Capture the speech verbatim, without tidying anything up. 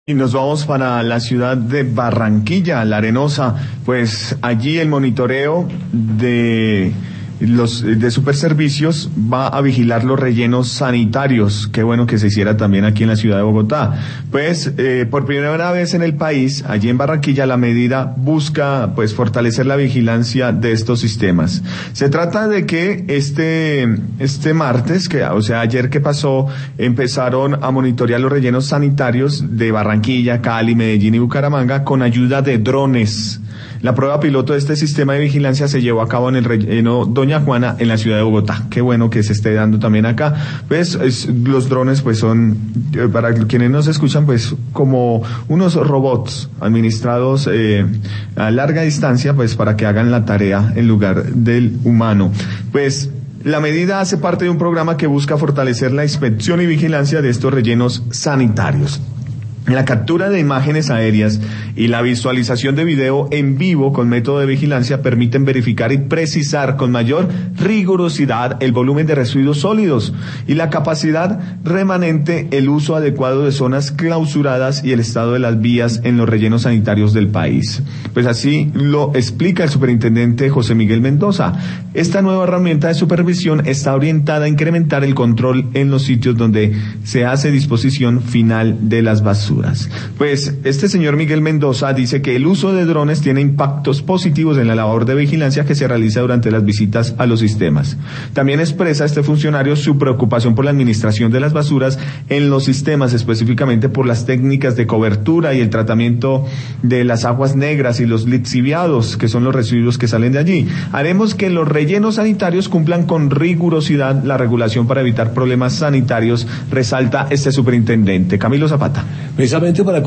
Y nos vamos para la ciudad de Barranquilla, La Arenosa, pues allí el monitoreo de los de Superservicios va a vigilar los rellenos sanitarios. Qué bueno que se hiciera también aquí en la ciudad de Bogotá. Pues eh, por primera vez en el país, allí en Barranquilla, la medida busca pues fortalecer la vigilancia de estos sistemas. Se trata de que este este martes, que o sea ayer que pasó, empezaron a monitorear los rellenos sanitarios de Barranquilla, Cali, Medellín y Bucaramanga con ayuda de drones. La prueba piloto de este sistema de vigilancia se llevó a cabo en el relleno Doña Juana en la ciudad de Bogotá. Qué bueno que se esté dando también acá. Pues es, los drones pues son, para quienes nos escuchan, pues como unos robots administrados eh, a larga distancia, pues para que hagan la tarea en lugar del humano. Pues la medida hace parte de un programa que busca fortalecer la inspección y vigilancia de estos rellenos sanitarios. La captura de imágenes aéreas y la visualización de video en vivo con método de vigilancia permiten verificar y precisar con mayor rigurosidad el volumen de residuos sólidos y la capacidad remanente, el uso adecuado de zonas clausuradas y el estado de las vías en los rellenos sanitarios del país. Pues así lo explica el superintendente José Miguel Mendoza. Esta nueva herramienta de supervisión está orientada a incrementar el control en los sitios donde se hace disposición final de las basuras. Pues este señor Miguel Mendoza dice que el uso de drones tiene impactos positivos en la labor de vigilancia que se realiza durante las visitas a los sistemas. También expresa este funcionario su preocupación por la administración de las basuras en los sistemas, específicamente por las técnicas de cobertura y el tratamiento de las aguas negras y los lixiviados, que son los residuos que salen de allí. Haremos que los rellenos sanitarios cumplan con rigurosidad la regulación para evitar problemas sanitarios, resalta este superintendente. Camilo Zapata. Precisamente para